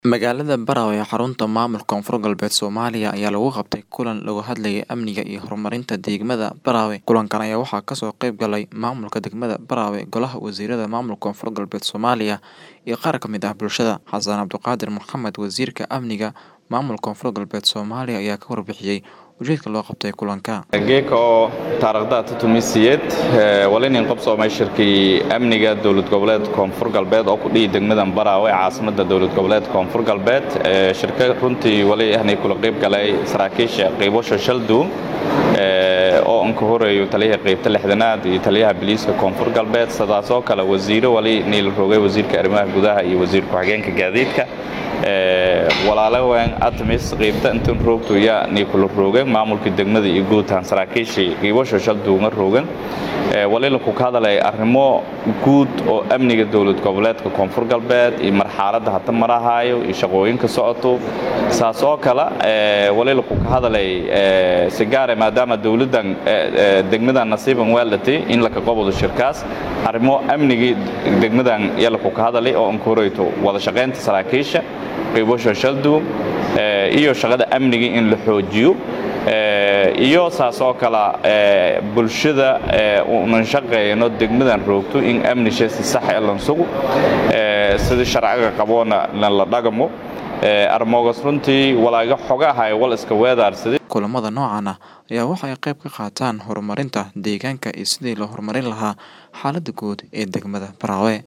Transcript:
Magaalada Barawe ee xarunta maamulka Koonfur Galbeed Soomaaliya ayaa lagu qabtay kulan lagu hadlayay amniga iyo horumarinta degmada Barawe. Kulankan ayaa waxaa kasoo qayb galay maamulka degmada Barawe, golaha wasiirada maamulka Koonfur Galbeed Soomaaliya iyo qaar ka mid ah bulshada. Xasan Cabdiqaadir Maxamed, wasiirka amniga maamulka Koonfur Galbeed Soomaaliya, ayaa ka warbixiyay ujeedka loo qabtay kulanka. geeka oo taariikhda tutumisiyeed walin qabsoomay shirkii amniga dawlad goboleed Koonfur Galbeed oo ku dhigay degmada Barawe caasimada dawlad goboleed Koonfur Galbeed. Shirka runtii wali ahnay kula qayb galay saraakiisha qaybasho shalduun oo aan ka horeeyo taliyaha qaybta 6aad iyo taliyaha biliiska Koonfur Galbeed, sidaasoo kale wasiiro wali niil roogay wasiirka arrimaha gudaha iyo wasiirka ku-xigeenka gaadiidka walaalahan atmis qaybta inta roogto yaa niil roogay maamulka degmada iyo guutaan saraakiisha qaybasho shalduun roogan wali la ku hadalay arrimo guud oo amniga dawlad goboleedka Koonfur Galbeed iyo marxaladda hadda marahayo iyo shaqooyinka socoto. saasoo kale wali la ku hadalay sigaar maadaama dawladdan degmadan nasiiban weelatay in la ka qabado shirkaas arrimo amniga degmadan yaa la ku hadalay oo aan ku horeeyto wada shaqeynta saraakiisha qaybasho shalduun iyo shaqada amniga in la xoojiyo iyo saasoo kale bulshada oo shaqeeyno degmadan roogto in amniga si sax ah loo sugo sida sharciga qaboona la dhaqmo armogas runtii walaaga xogahay wal iska weedaarsaday. Kulamada noocan ah ayaa waxay qayb ka qaataan horumarinta deegaanka iyo sidii loo horumarin lahaa xaaladda guud ee degmada Barawe.